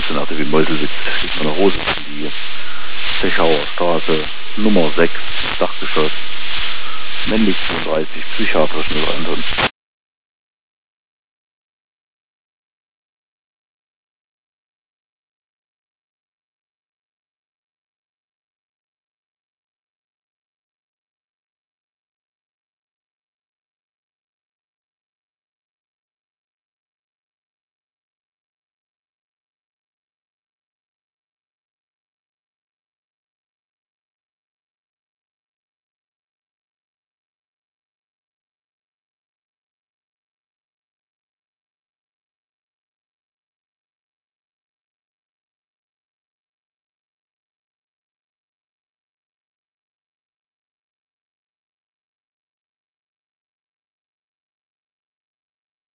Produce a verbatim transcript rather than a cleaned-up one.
bisschen nach wie Meuselwitz. Geht meine Hose in die Zechauer Straße, Nummer sechs, Dachgeschoss, männlich zweiunddreißig, psychiatrisch mit Anton.